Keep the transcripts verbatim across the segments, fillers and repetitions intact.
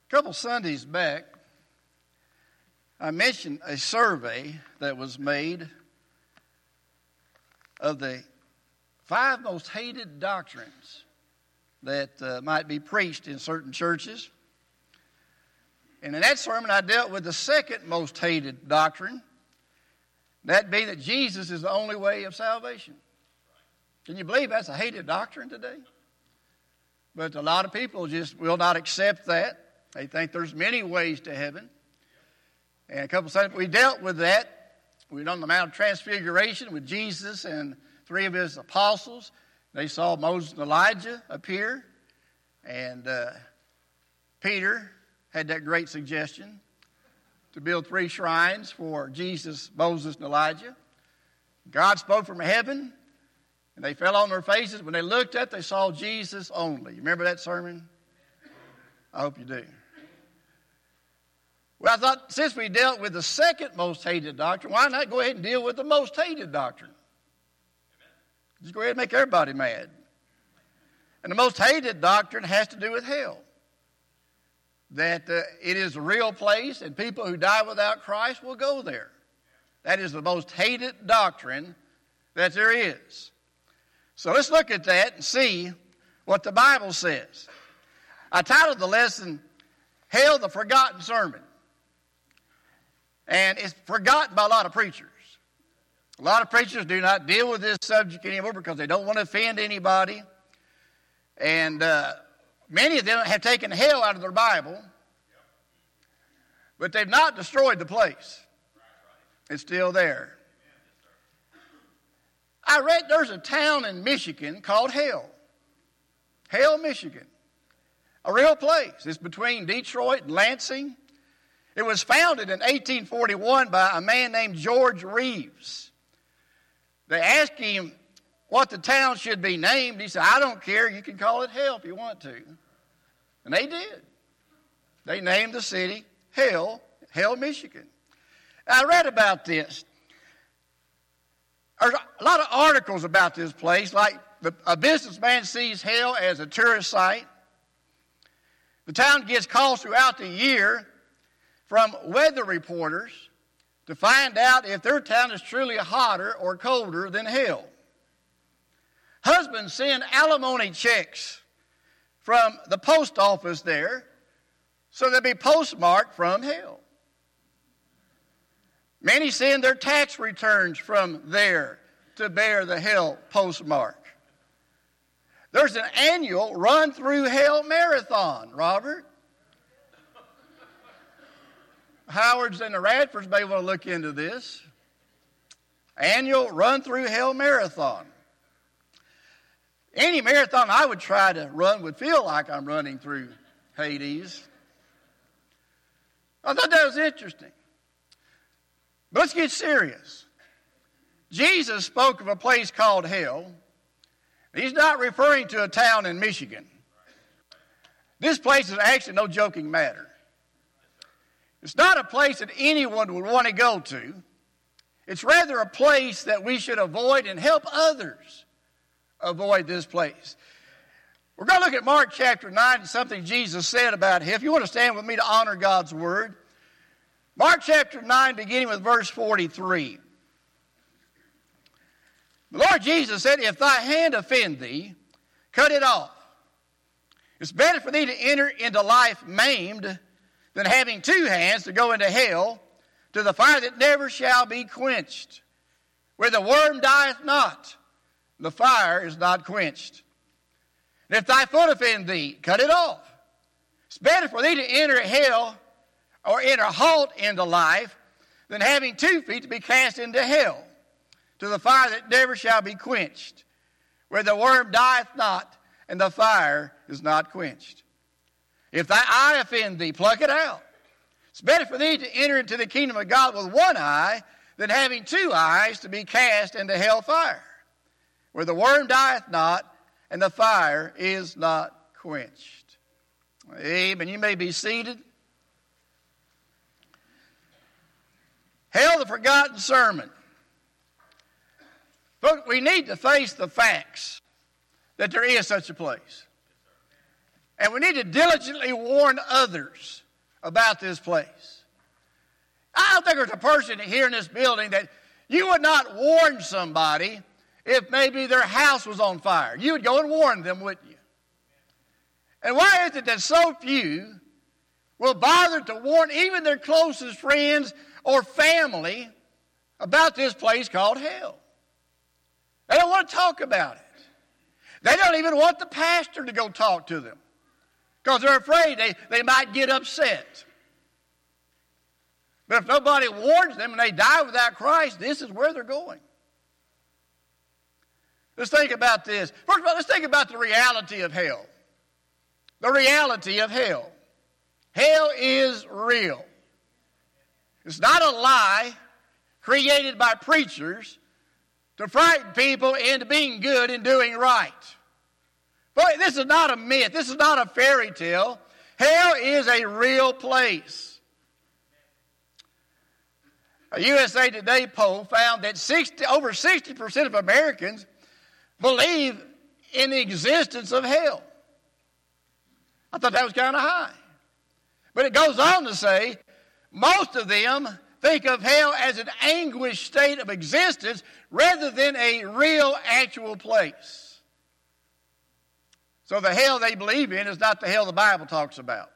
A couple Sundays back, I mentioned a survey that was made of the five most hated doctrines that uh, might be preached in certain churches. And in that sermon, I dealt with the second most hated doctrine, that being that Jesus is the only way of salvation. Can you believe that's a hated doctrine today? But a lot of people just will not accept that. They think there's many ways to heaven. And a couple of times we dealt with that. We were on the Mount of Transfiguration with Jesus and three of his apostles. They saw Moses and Elijah appear. And uh, Peter had that great suggestion to build three shrines for Jesus, Moses, and Elijah. God spoke from heaven, and they fell on their faces. When they looked up, they saw Jesus only. You remember that sermon? I hope you do. Well, I thought since we dealt with the second most hated doctrine, why not go ahead and deal with the most hated doctrine? Just go ahead and make everybody mad. And the most hated doctrine has to do with hell. That uh, it is a real place and people who die without Christ will go there. That is the most hated doctrine that there is. So let's look at that and see what the Bible says. I titled the lesson, Hell, the Forgotten Sermon. And it's forgotten by a lot of preachers. A lot of preachers do not deal with this subject anymore because they don't want to offend anybody. And uh, many of them have taken hell out of their Bible, but they've not destroyed the place. It's still there. I read there's a town in Michigan called Hell. Hell, Michigan. A real place. It's between Detroit and Lansing. It was founded in eighteen forty-one by a man named George Reeves. They asked him what the town should be named. He said, I don't care. You can call it Hell if you want to. And they did. They named the city Hell, Hell, Michigan. I read about this. There's a lot of articles about this place, like the, a businessman sees Hell as a tourist site. The town gets calls throughout the year from weather reporters to find out if their town is truly hotter or colder than Hell. Husbands send alimony checks from the post office there so they'll be postmarked from Hell. Many send their tax returns from there to bear the Hell postmark. There's an annual Run Through Hell marathon, Robert. Howards and the Radfords may want to look into this. Annual Run Through Hell marathon. Any marathon I would try to run would feel like I'm running through Hades. I thought that was interesting. But let's get serious. Jesus spoke of a place called Hell. He's not referring to a town in Michigan. This place is actually no joking matter. It's not a place that anyone would want to go to. It's rather a place that we should avoid and help others avoid this place. We're going to look at Mark chapter nine and something Jesus said about hell. If you want to stand with me to honor God's word. Mark chapter nine, beginning with verse forty-three. The Lord Jesus said, if thy hand offend thee, cut it off. It's better for thee to enter into life maimed than having two hands to go into hell, to the fire that never shall be quenched, where the worm dieth not, the fire is not quenched. And if thy foot offend thee, cut it off. It's better for thee to enter hell or enter halt into life than having two feet to be cast into hell, to the fire that never shall be quenched, where the worm dieth not, and the fire is not quenched. If thy eye offend thee, pluck it out. It's better for thee to enter into the kingdom of God with one eye than having two eyes to be cast into hell fire, where the worm dieth not, and the fire is not quenched. Amen. You may be seated. Hell, the Forgotten Sermon. But we need to face the facts that there is such a place. And we need to diligently warn others about this place. I don't think there's a person here in this building that you would not warn somebody if maybe their house was on fire. You would go and warn them, wouldn't you? And why is it that so few will bother to warn even their closest friends or family about this place called hell? They don't want to talk about it. They don't even want the pastor to go talk to them because they're afraid they, they might get upset. But if nobody warns them and they die without Christ, this is where they're going. Let's think about this. First of all, let's think about the reality of hell. The reality of hell. Hell is real. It's not a lie created by preachers to frighten people into being good and doing right. Boy, this is not a myth. This is not a fairy tale. Hell is a real place. A U S A Today poll found that sixty, over sixty percent of Americans believe in the existence of hell. I thought that was kind of high. But it goes on to say most of them think of hell as an anguished state of existence rather than a real, actual place. So the hell they believe in is not the hell the Bible talks about.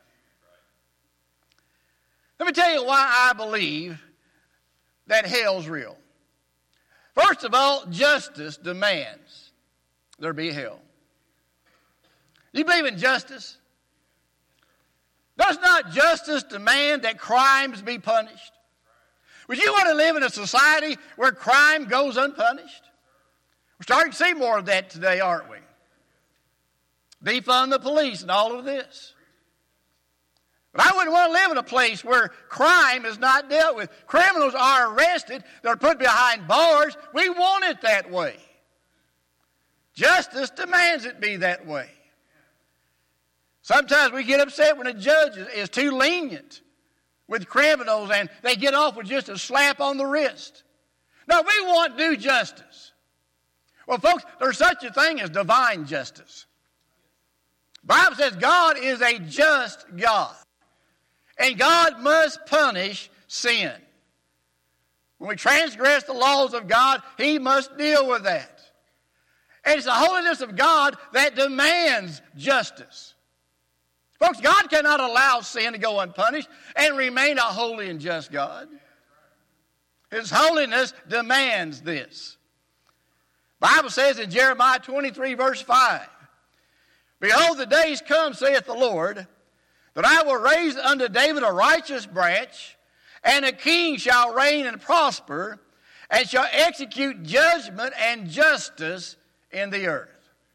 Let me tell you why I believe that hell's real. First of all, justice demands there be hell. Do you believe in justice? Does not justice demand that crimes be punished? Would you want to live in a society where crime goes unpunished? We're starting to see more of that today, aren't we? Defund the police and all of this. But I wouldn't want to live in a place where crime is not dealt with. Criminals are arrested. They're put behind bars. We want it that way. Justice demands it be that way. Sometimes we get upset when a judge is, is too lenient with criminals and they get off with just a slap on the wrist. No, we want due justice. Well, folks, there's such a thing as divine justice. The Bible says God is a just God. And God must punish sin. When we transgress the laws of God, He must deal with that. And it's the holiness of God that demands justice. Folks, God cannot allow sin to go unpunished and remain a holy and just God. His holiness demands this. The Bible says in Jeremiah twenty-three, verse five, "Behold, the days come, saith the Lord, that I will raise unto David a righteous branch, and a king shall reign and prosper, and shall execute judgment and justice in the earth."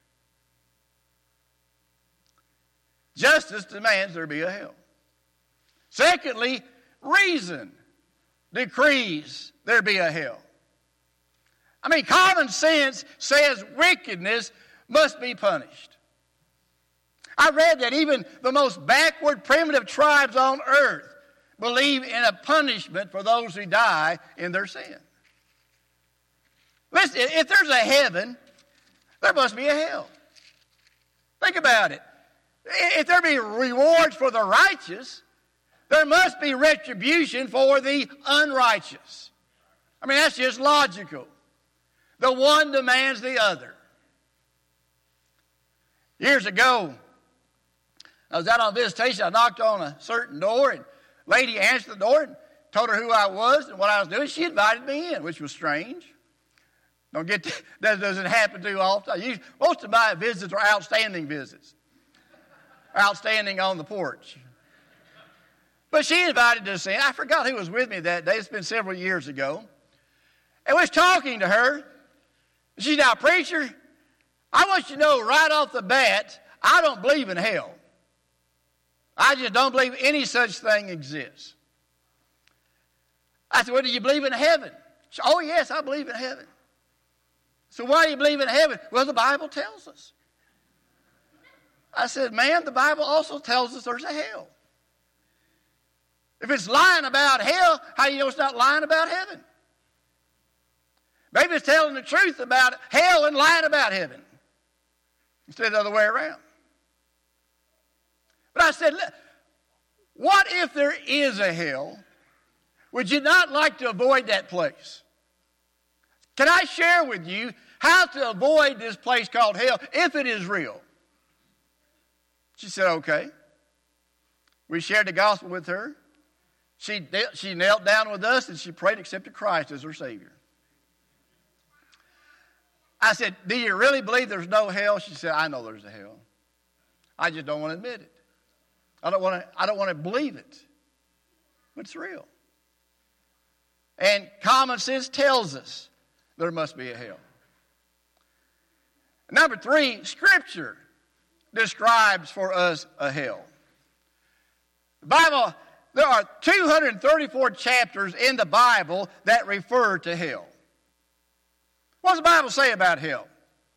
Justice demands there be a hell. Secondly, reason decrees there be a hell. I mean, common sense says wickedness must be punished. I read that even the most backward primitive tribes on earth believe in a punishment for those who die in their sin. Listen, if there's a heaven, there must be a hell. Think about it. If there be rewards for the righteous, there must be retribution for the unrighteous. I mean, that's just logical. The one demands the other. Years ago, I was out on visitation. I knocked on a certain door, and a lady answered the door and told her who I was and what I was doing. She invited me in, which was strange. Don't get to, that doesn't happen too often. Most of my visits are outstanding visits. Outstanding on the porch. But she invited us in. I forgot who was with me that day. It's been several years ago. And was talking to her. She's now, "Preacher, I want you to know right off the bat, I don't believe in hell. I just don't believe any such thing exists." I said, "Well, do you believe in heaven?" She said, "Oh, yes, I believe in heaven." "So why do you believe in heaven?" "Well, the Bible tells us." I said, "Man, the Bible also tells us there's a hell. If it's lying about hell, how do you know it's not lying about heaven? Maybe it's telling the truth about hell and lying about heaven instead of the other way around." But I said, what if there is a hell? Would you not like to avoid that place? Can I share with you how to avoid this place called hell if it is real? She said, okay. We shared the gospel with her. She, she knelt down with us and she prayed, accepted Christ as her Savior. I said, do you really believe there's no hell? She said, I know there's a hell. I just don't want to admit it. I don't want to, I don't want to believe it. But it's real. And common sense tells us there must be a hell. Number three, Scripture describes for us a hell. The Bible, there are two hundred thirty-four chapters in the Bible that refer to hell. What does the Bible say about hell?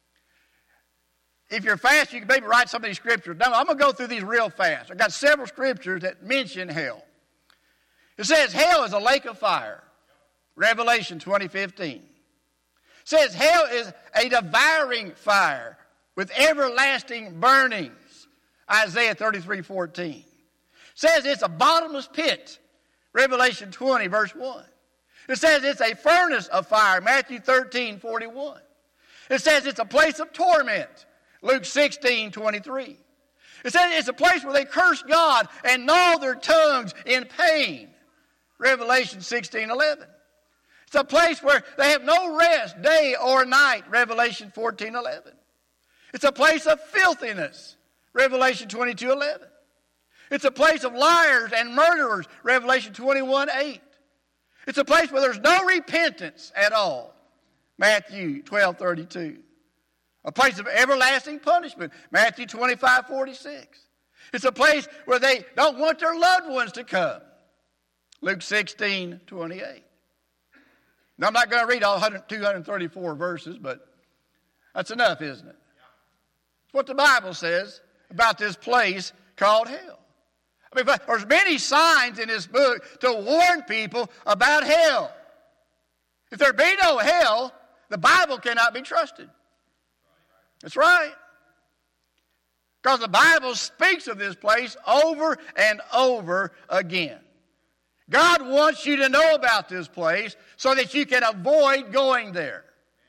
If you're fast, you can maybe write some of these scriptures. Now, I'm going to go through these real fast. I've got several scriptures that mention hell. It says hell is a lake of fire. Revelation twenty fifteen. It says hell is a devouring fire with everlasting burnings. Isaiah thirty-three fourteen. It says it's a bottomless pit. Revelation twenty verse one. It says it's a furnace of fire. Matthew thirteen forty-one. It says it's a place of torment. Luke sixteen twenty-three. It says it's a place where they curse God and gnaw their tongues in pain. Revelation sixteen eleven. It's a place where they have no rest day or night. Revelation fourteen eleven. It's a place of filthiness. Revelation twenty-two eleven. It's a place of liars and murderers. Revelation twenty-one eight. It's a place where there's no repentance at all. Matthew twelve thirty-two. A place of everlasting punishment. Matthew twenty-five forty-six. It's a place where they don't want their loved ones to come. Luke sixteen twenty-eight. Now, I'm not going to read all two hundred thirty-four verses, but that's enough, isn't it? It's what the Bible says about this place called hell. I mean, there's many signs in this book to warn people about hell. If there be no hell, the Bible cannot be trusted. That's right. Because the Bible speaks of this place over and over again. God wants you to know about this place so that you can avoid going there.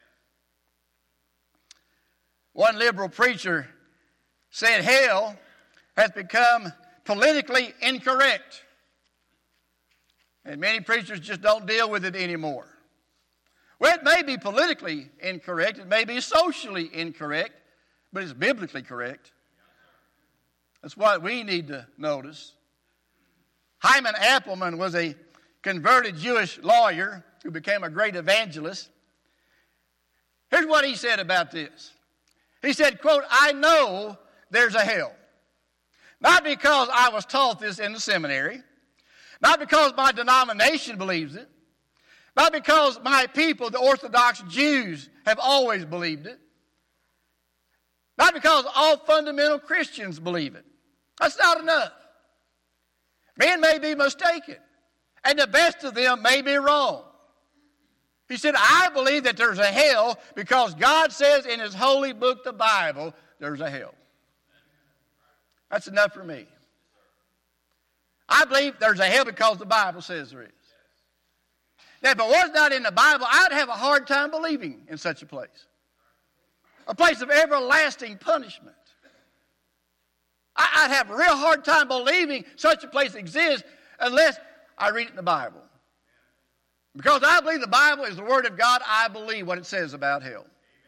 One liberal preacher said hell has become politically incorrect. And many preachers just don't deal with it anymore. Well, it may be politically incorrect, it may be socially incorrect, but it's biblically correct. That's what we need to notice. Hyman Appleman was a converted Jewish lawyer who became a great evangelist. Here's what he said about this. He said, quote, I know there's a hell. Not because I was taught this in the seminary, not because my denomination believes it, not because my people, the Orthodox Jews, have always believed it, not because all fundamental Christians believe it. That's not enough. Men may be mistaken, and the best of them may be wrong. He said, I believe that there's a hell because God says in His holy book, the Bible, there's a hell. That's enough for me. I believe there's a hell because the Bible says there is. Now, if it was not in the Bible, I'd have a hard time believing in such a place. A place of everlasting punishment. I'd have a real hard time believing such a place exists unless I read it in the Bible. Because I believe the Bible is the Word of God, I believe what it says about hell.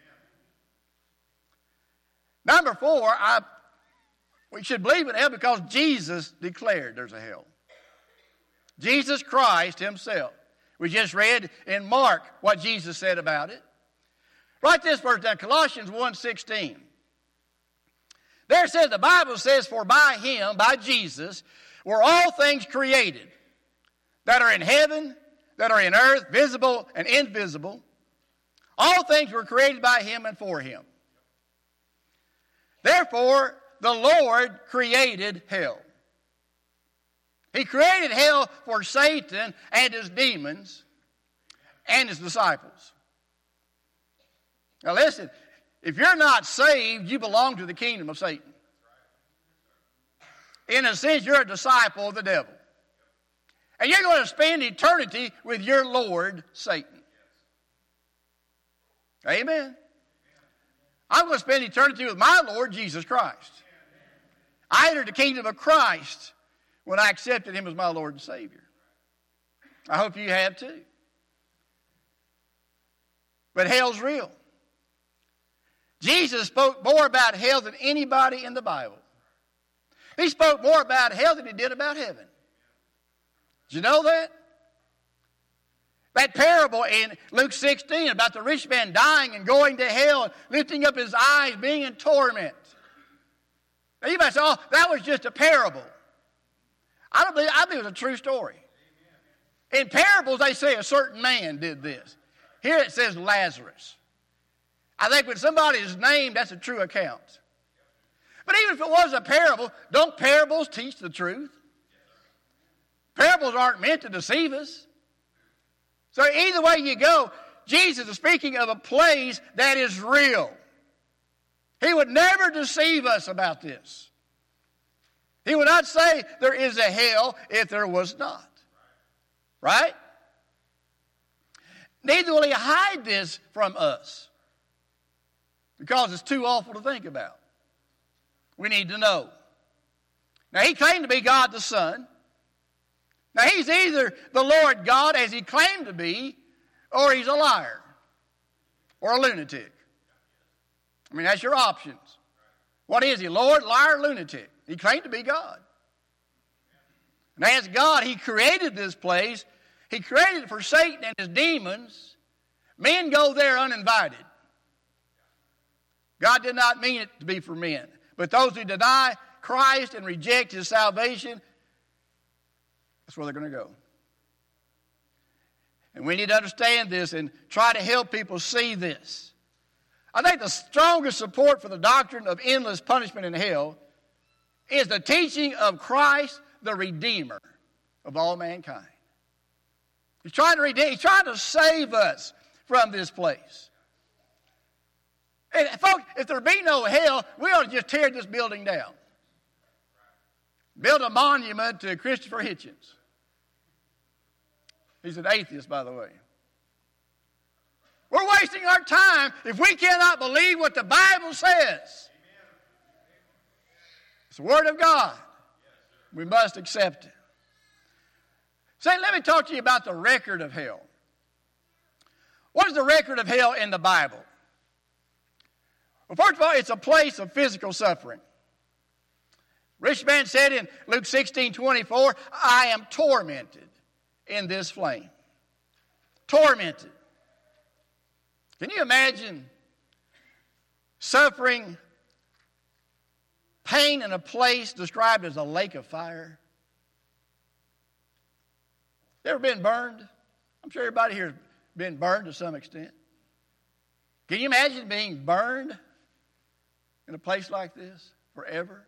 Number four, I, we should believe in hell because Jesus declared there's a hell. Jesus Christ Himself. We just read in Mark what Jesus said about it. Write this verse down, Colossians one sixteen. There it says, the Bible says, for by Him, by Jesus, were all things created that are in heaven, that are in earth, visible and invisible. All things were created by Him and for Him. Therefore, the Lord created hell. He created hell for Satan and his demons and his disciples. Now listen, if you're not saved, you belong to the kingdom of Satan. in a sense, you're a disciple of the devil. And you're going to spend eternity with your Lord, Satan. Amen. I'm going to spend eternity with my Lord, Jesus Christ. I entered the kingdom of Christ when I accepted him as my Lord and Savior. I hope you have too. But hell's real. Jesus spoke more about hell than anybody in the Bible. He spoke more about hell than he did about heaven. Did you know that? That parable in Luke sixteen about the rich man dying and going to hell and lifting up his eyes, being in torment. Now you might say, oh, that was just a parable. I don't believe, I believe it was a true story. In parables, they say a certain man did this. Here it says Lazarus. I think when somebody is named, that's a true account. But even if it was a parable, don't parables teach the truth? Parables aren't meant to deceive us. So either way you go, Jesus is speaking of a place that is real. He would never deceive us about this. He would not say there is a hell if there was not. Right? Neither will he hide this from us, because it's too awful to think about. We need to know. Now, he claimed to be God the Son. Now, he's either the Lord God, as he claimed to be, or he's a liar or a lunatic. I mean, that's your options. What is he, Lord, liar, lunatic? He claimed to be God. And as God, he created this place. He created it for Satan and his demons. Men go there uninvited. God did not mean it to be for men. But those who deny Christ and reject his salvation, that's where they're going to go. And we need to understand this and try to help people see this. I think the strongest support for the doctrine of endless punishment in hell is the teaching of Christ, the Redeemer of all mankind. He's trying to redeem, he's trying to save us from this place. And folks, if there be no hell, we ought to just tear this building down. Build a monument to Christopher Hitchens. He's an atheist, by the way. We're wasting our time if we cannot believe what the Bible says. It's the Word of God. We must accept it. Say, let me talk to you about the record of hell. What is the record of hell in the Bible? Well, first of all, it's a place of physical suffering. Rich man said in Luke sixteen twenty-four, I am tormented in this flame. Tormented. Can you imagine suffering pain in a place described as a lake of fire? You ever been burned? I'm sure everybody here has been burned to some extent. Can you imagine being burned in a place like this forever?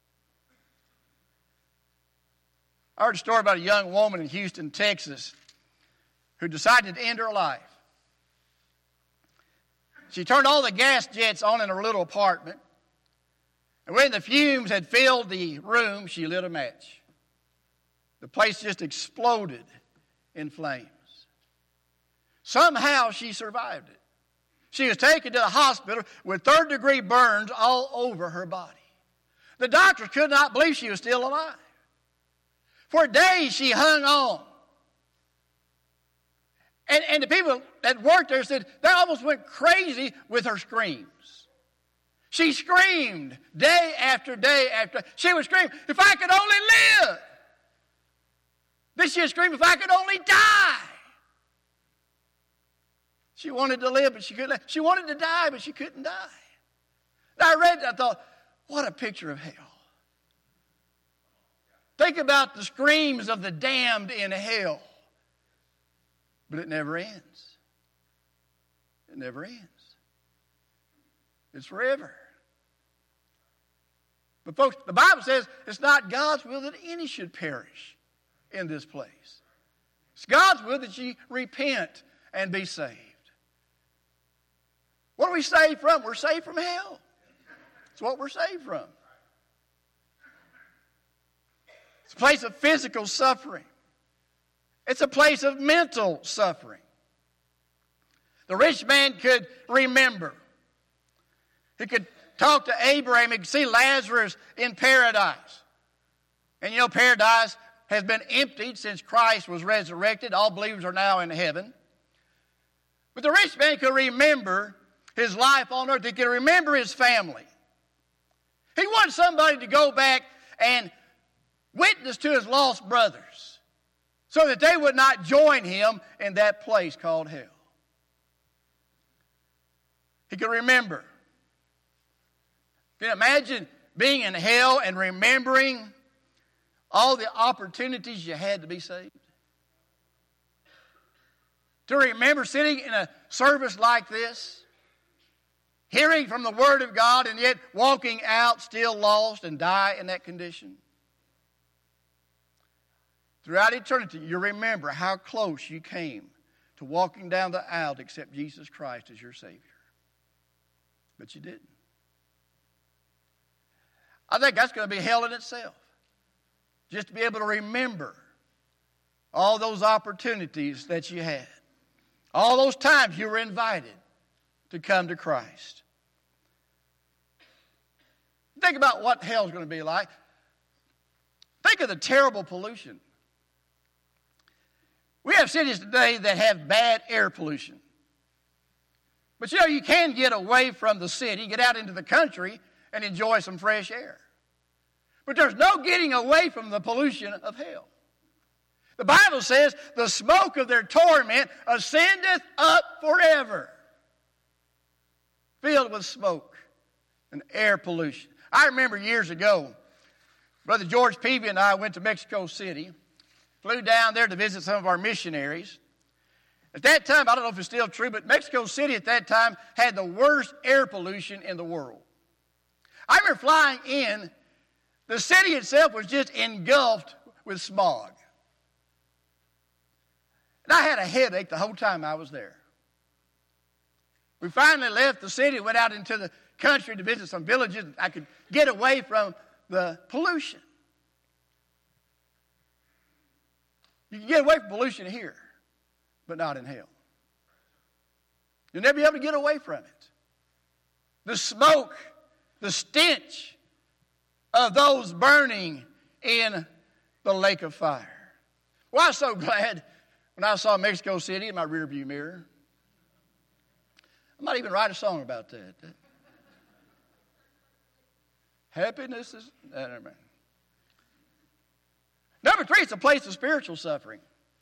I heard a story about a young woman in Houston, Texas, who decided to end her life. She turned all the gas jets on in her little apartment, and when the fumes had filled the room, she lit a match. The place just exploded in flames. Somehow she survived it. She was taken to the hospital with third-degree burns all over her body. The doctors could not believe she was still alive. For days she hung on. And, and the people that worked there said they almost went crazy with her screams. She screamed day after day after. She would scream, if I could only live. Then she would scream, if I could only die. She wanted to live, but she couldn't live. She wanted to die, but she couldn't die. And I read that, I thought, what a picture of hell. Think about the screams of the damned in hell. But it never ends. It never ends. It's forever. But folks, the Bible says it's not God's will that any should perish in this place. It's God's will that you repent and be saved. What are we saved from? We're saved from hell. That's what we're saved from. It's a place of physical suffering. It's a place of mental suffering. The rich man could remember. He could talk to Abraham. He could see Lazarus in paradise. And you know, paradise has been emptied since Christ was resurrected. All believers are now in heaven. But the rich man could remember his life on earth. He could remember his family. He wanted somebody to go back and witness to his lost brothers so that they would not join him in that place called hell. He could remember. Can you imagine being in hell and remembering all the opportunities you had to be saved? To remember sitting in a service like this, hearing from the Word of God, and yet walking out still lost and die in that condition. Throughout eternity, you remember how close you came to walking down the aisle to accept Jesus Christ as your Savior. But you didn't. I think that's going to be hell in itself. Just to be able to remember all those opportunities that you had. All those times you were invited to come to Christ. Think about what hell's going to be like. Think of the terrible pollution. We have cities today that have bad air pollution. But you know, you can get away from the city, get out into the country, and enjoy some fresh air. But there's no getting away from the pollution of hell. The Bible says, the smoke of their torment ascendeth up forever. Filled with smoke and air pollution. I remember years ago, Brother George Peavy and I went to Mexico City, flew down there to visit some of our missionaries. At that time, I don't know if it's still true, but Mexico City at that time had the worst air pollution in the world. I remember flying in, the city itself was just engulfed with smog. And I had a headache the whole time I was there. We finally left the city, went out into the country to visit some villages. I could get away from the pollution. You can get away from pollution here, but not in hell. You'll never be able to get away from it. The smoke, the stench of those burning in the lake of fire. Well, I was so glad when I saw Mexico City in my rearview mirror. I might even write a song about that. Happiness is... Uh, never mind. Number three, it's a place of spiritual suffering.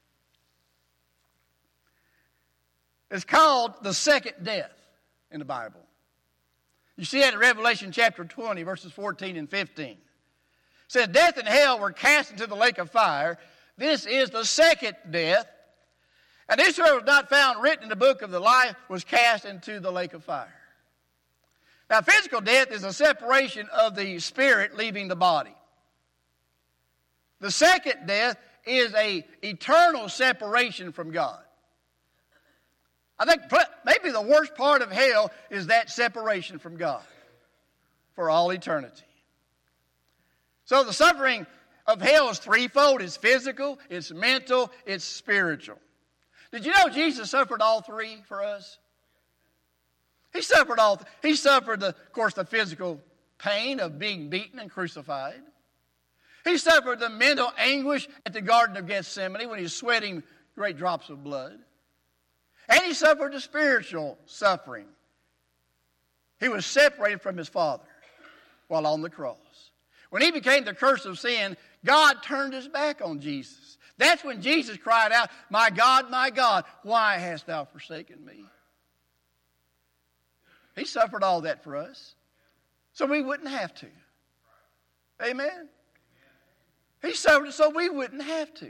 It's called the second death in the Bible. You see that in Revelation chapter twenty, verses fourteen and fifteen. It says, death and hell were cast into the lake of fire. This is the second death. And this who was not found written in the book of the life was cast into the lake of fire. Now, physical death is a separation of the spirit leaving the body. The second death is an eternal separation from God. I think maybe the worst part of hell is that separation from God for all eternity. So the suffering of hell is threefold. It's physical, it's mental, it's spiritual. Did you know Jesus suffered all three for us? He suffered all. Th- he suffered, the, of course, the physical pain of being beaten and crucified. He suffered the mental anguish at the Garden of Gethsemane when he was sweating great drops of blood. And he suffered the spiritual suffering. He was separated from his Father while on the cross. When he became the curse of sin, God turned his back on Jesus. That's when Jesus cried out, "My God, my God, why hast thou forsaken me?" He suffered all that for us, so we wouldn't have to. Amen? He suffered it so we wouldn't have to.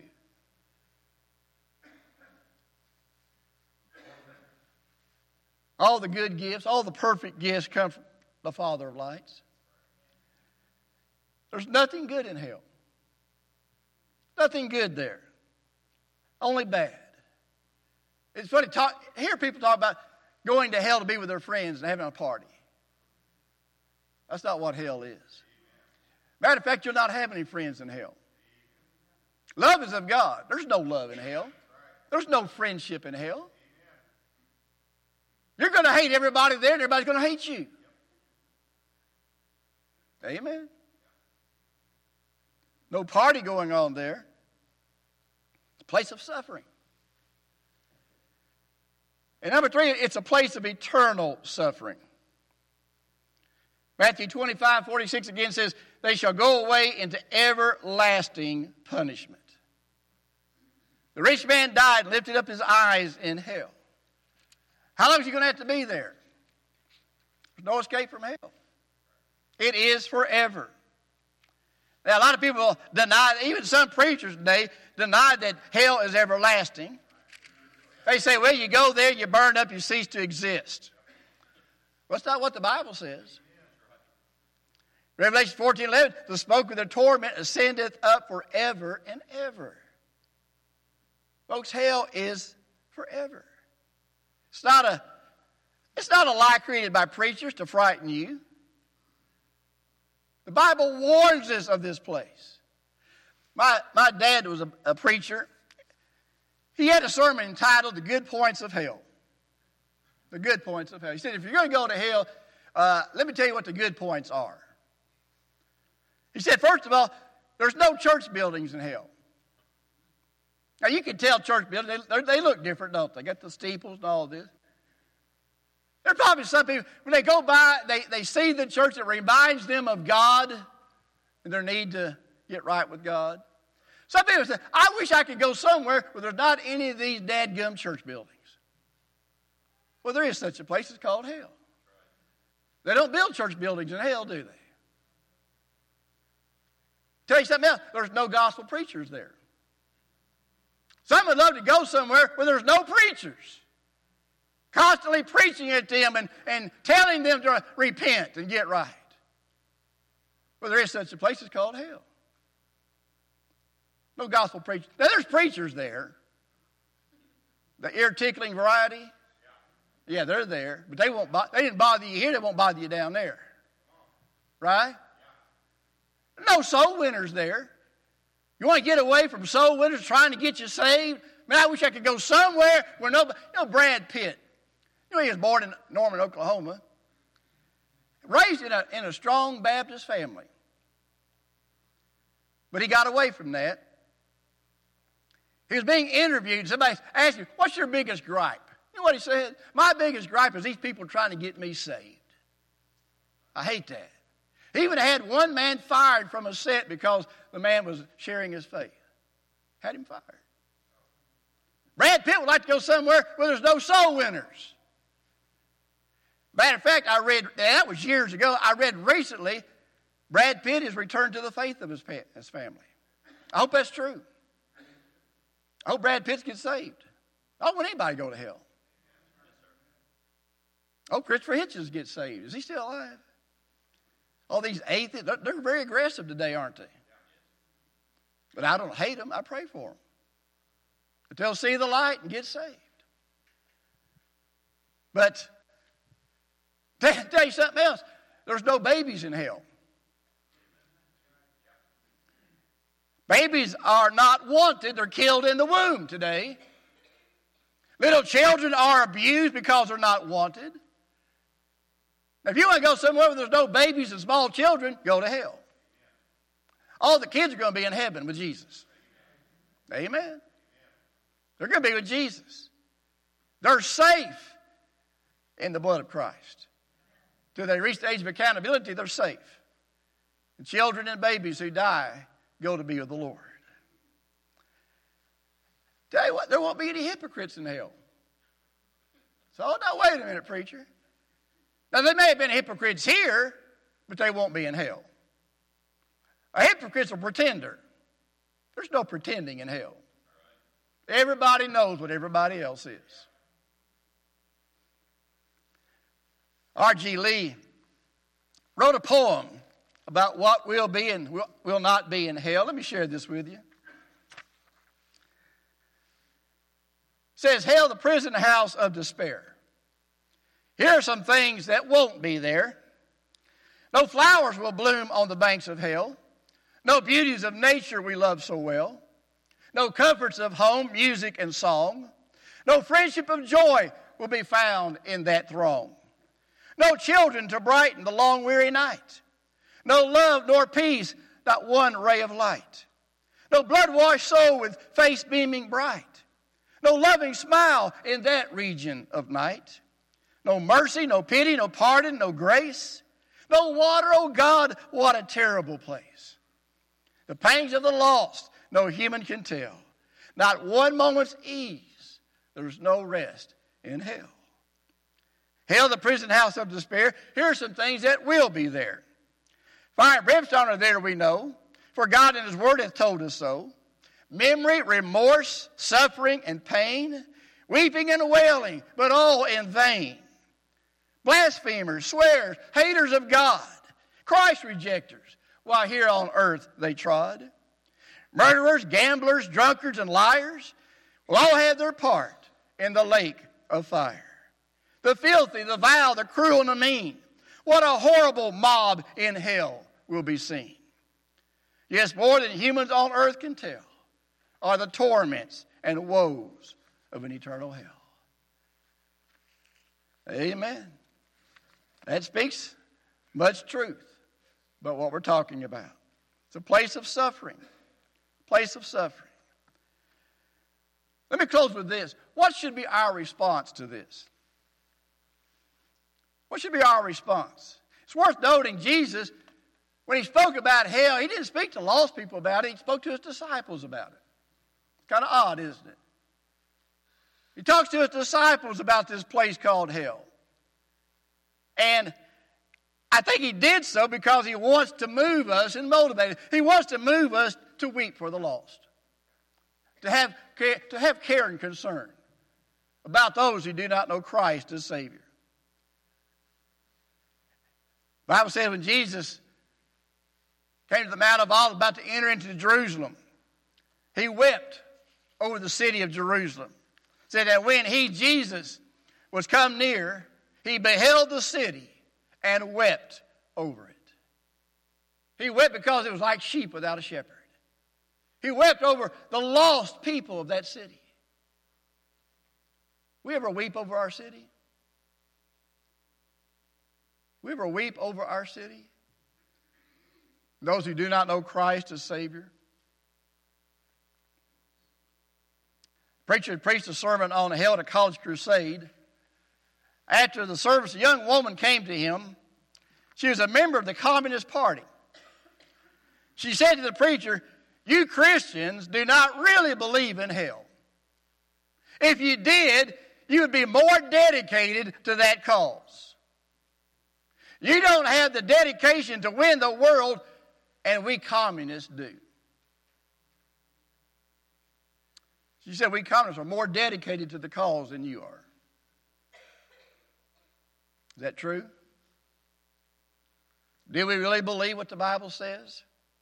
All the good gifts, all the perfect gifts come from the Father of lights. There's nothing good in hell. Nothing good there. Only bad. It's funny, talk, hear people talk about going to hell to be with their friends and having a party. That's not what hell is. Matter of fact, you'll not have any friends in hell. Love is of God. There's no love in hell. There's no friendship in hell. You're going to hate everybody there, and everybody's going to hate you. Amen. No party going on there. It's a place of suffering. And number three, it's a place of eternal suffering. Matthew twenty-five, forty-six again says, they shall go away into everlasting punishment. The rich man died and lifted up his eyes in hell. How long is he going to have to be there? There's no escape from hell. It is forever. Now, a lot of people deny, even some preachers today, deny that hell is everlasting. They say, well, you go there, you burn up, you cease to exist. Well, that's not what the Bible says. Revelation fourteen eleven, the smoke of their torment ascendeth up forever and ever. Folks, hell is forever. It's not a, it's not a lie created by preachers to frighten you. The Bible warns us of this place. My, my dad was a, a preacher. He had a sermon entitled The Good Points of Hell. The good points of hell. He said, if you're going to go to hell, uh, let me tell you what the good points are. He said, first of all, there's no church buildings in hell. Now, you can tell church buildings, they, they look different, don't they? They got the steeples and all this. There are probably some people, when they go by, they, they see the church that reminds them of God and their need to get right with God. Some people say, I wish I could go somewhere where there's not any of these dadgum church buildings. Well, there is such a place. It's called hell. They don't build church buildings in hell, do they? Tell you something else. There's no gospel preachers there. Some would love to go somewhere where there's no preachers. Constantly preaching at them and, and telling them to repent and get right. Well, there is such a place. It's called hell. No gospel preachers. Now, there's preachers there. The ear-tickling variety. Yeah, they're there. But they won't. They didn't bother you here. They won't bother you down there. Right? No soul winners there. You want to get away from soul winners trying to get you saved? Man, I wish I could go somewhere where nobody... You know, Brad Pitt. You know, he was born in Norman, Oklahoma. Raised in a, in a strong Baptist family. But he got away from that. He was being interviewed. Somebody asked him, what's your biggest gripe? You know what he said? My biggest gripe is these people trying to get me saved. I hate that. He even had one man fired from a set because the man was sharing his faith. Had him fired. Brad Pitt would like to go somewhere where there's no soul winners. Matter of fact, I read, that was years ago, I read recently, Brad Pitt has returned to the faith of his, his family. I hope that's true. I hope Brad Pitt gets saved. I don't want anybody to go to hell. Oh, Christopher Hitchens gets saved. Is he still alive? All these atheists, they're very aggressive today, aren't they? But I don't hate them. I pray for them. But they'll see the light and get saved. But to tell you something else, there's no babies in hell. Babies are not wanted. They're killed in the womb today. Little children are abused because they're not wanted. If you want to go somewhere where there's no babies and small children, go to hell. All the kids are going to be in heaven with Jesus. Amen. They're going to be with Jesus. They're safe in the blood of Christ. Till they reach the age of accountability, they're safe. The children and babies who die go to be with the Lord. Tell you what, there won't be any hypocrites in hell. So, now wait a minute, preacher. Now, they may have been hypocrites here, but they won't be in hell. A hypocrite's a pretender. There's no pretending in hell. Everybody knows what everybody else is. R G Lee wrote a poem about what will be and will not be in hell. Let me share this with you. It says, hell, the prison house of despair. Here are some things that won't be there. No flowers will bloom on the banks of hell. No beauties of nature we love so well. No comforts of home, music, and song. No friendship of joy will be found in that throng. No children to brighten the long weary night. No love nor peace, not one ray of light. No blood-washed soul with face beaming bright. No loving smile in that region of night. No mercy, no pity, no pardon, no grace. No water, oh God, what a terrible place. The pangs of the lost, no human can tell. Not one moment's ease, there's no rest in hell. Hell, the prison house of despair. Here are some things that will be there. Fire and brimstone are there, we know, for God in His Word hath told us so. Memory, remorse, suffering, and pain, weeping and wailing, but all in vain. Blasphemers, swearers, haters of God, Christ rejectors, while here on earth they trod. Murderers, gamblers, drunkards, and liars will all have their part in the lake of fire. The filthy, the vile, the cruel, and the mean, what a horrible mob in hell will be seen. Yes, more than humans on earth can tell are the torments and woes of an eternal hell. Amen. That speaks much truth about what we're talking about. It's a place of suffering. Place of suffering. Let me close with this. What should be our response to this? What should be our response? It's worth noting Jesus, when He spoke about hell, He didn't speak to lost people about it. He spoke to His disciples about it. Kind of odd, isn't it? He talks to His disciples about this place called hell. And I think He did so because He wants to move us and motivate us. He wants to move us to weep for the lost. To have care, to have care and concern about those who do not know Christ as Savior. The Bible says when Jesus came to the Mount of Olives, about to enter into Jerusalem, He wept over the city of Jerusalem. It said that when He, Jesus, was come near, He beheld the city and wept over it. He wept because it was like sheep without a shepherd. He wept over the lost people of that city. We ever weep over our city? We ever weep over our city? Those who do not know Christ as Savior? Preacher had preached a sermon on hell at a college crusade. After the service, a young woman came to him. She was a member of the Communist Party. She said to the preacher, "You Christians do not really believe in hell. If you did, you would be more dedicated to that cause. You don't have the dedication to win the world, and we communists do." She said, "We communists are more dedicated to the cause than you are." Is that true? Do we really believe what the Bible says?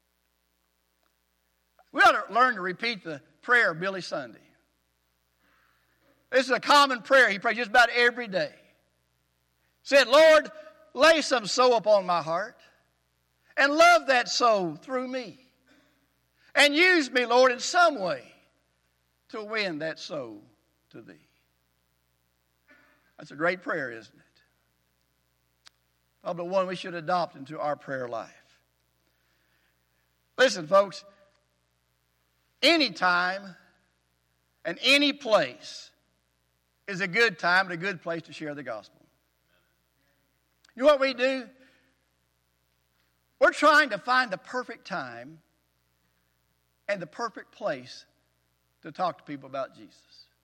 We ought to learn to repeat the prayer of Billy Sunday. This is a common prayer he prays just about every day. He said, "Lord, lay some soul upon my heart and love that soul through me. And use me, Lord, in some way to win that soul to Thee." That's a great prayer, isn't it? Probably one we should adopt into our prayer life. Listen, folks, any time and any place is a good time and a good place to share the gospel. You know what we do? We're trying to find the perfect time and the perfect place to talk to people about Jesus.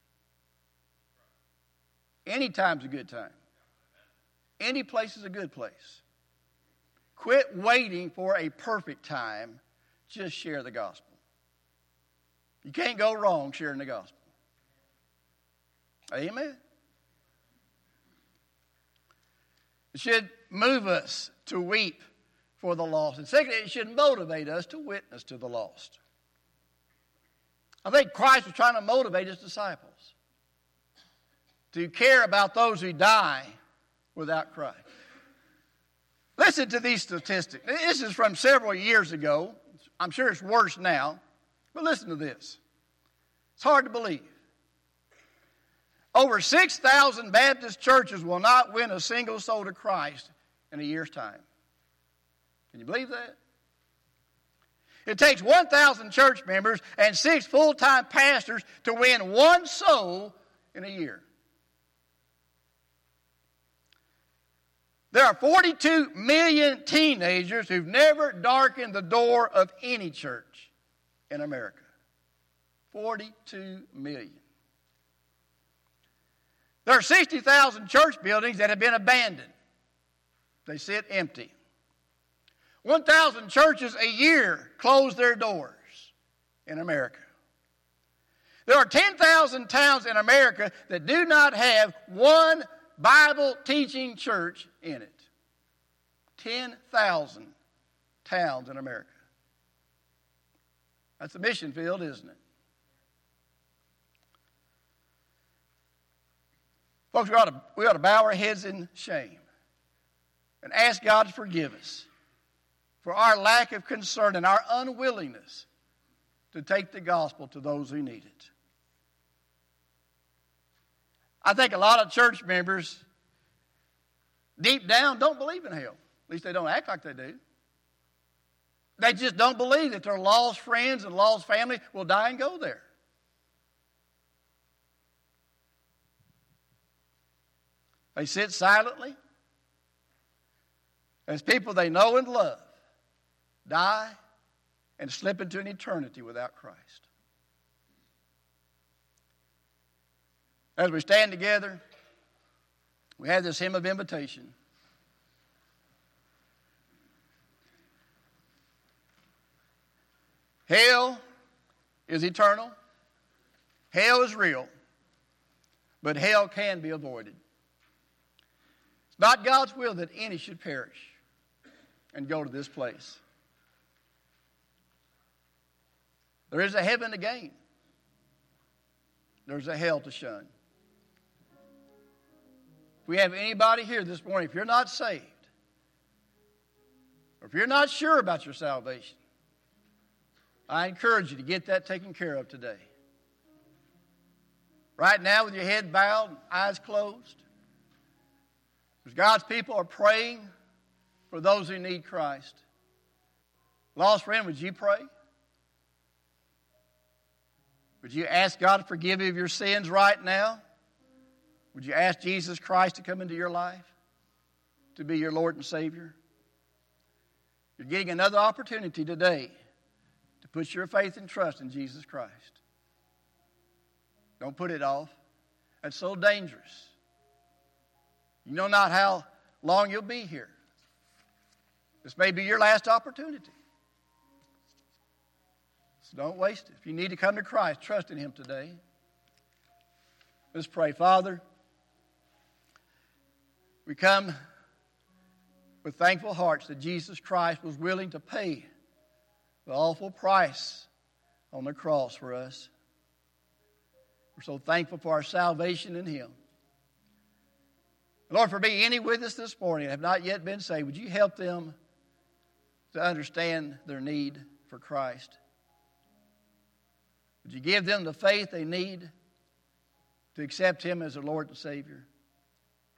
Any time's a good time. Any place is a good place. Quit waiting for a perfect time. Just share the gospel. You can't go wrong sharing the gospel. Amen. It should move us to weep for the lost. And secondly, it should motivate us to witness to the lost. I think Christ was trying to motivate His disciples to care about those who die without Christ. Listen to these statistics. This is from several years ago. I'm sure it's worse now, but listen to this. It's hard to believe. Over six thousand Baptist churches will not win a single soul to Christ in a year's time. Can you believe that? It takes one thousand church members and six full-time pastors to win one soul in a year. There are forty-two million teenagers who've never darkened the door of any church in America. forty-two million. There are sixty thousand church buildings that have been abandoned. They sit empty. one thousand churches a year close their doors in America. There are ten thousand towns in America that do not have one Bible teaching church in it. ten thousand towns in America. That's a mission field, isn't it? Folks, we ought to, we ought to bow our heads in shame and ask God to forgive us for our lack of concern and our unwillingness to take the gospel to those who need it. I think a lot of church members, deep down, don't believe in hell. At least they don't act like they do. They just don't believe that their lost friends and lost family will die and go there. They sit silently as people they know and love die and slip into an eternity without Christ. As we stand together, we have this hymn of invitation. Hell is eternal. Hell is real. But hell can be avoided. It's not God's will that any should perish and go to this place. There is a heaven to gain. There's a hell to shun. If we have anybody here this morning, if you're not saved, or if you're not sure about your salvation, I encourage you to get that taken care of today. Right now, with your head bowed, eyes closed, as God's people are praying for those who need Christ. Lost friend, would you pray? Would you ask God to forgive you of your sins right now? Would you ask Jesus Christ to come into your life, to be your Lord and Savior? You're getting another opportunity today to put your faith and trust in Jesus Christ. Don't put it off. That's so dangerous. You know not how long you'll be here. This may be your last opportunity. So don't waste it. If you need to come to Christ, trust in Him today. Let's pray. Father, we come with thankful hearts that Jesus Christ was willing to pay the awful price on the cross for us. We're so thankful for our salvation in Him. Lord, for me, any with us this morning that have not yet been saved, would you help them to understand their need for Christ? Would you give them the faith they need to accept Him as their Lord and Savior?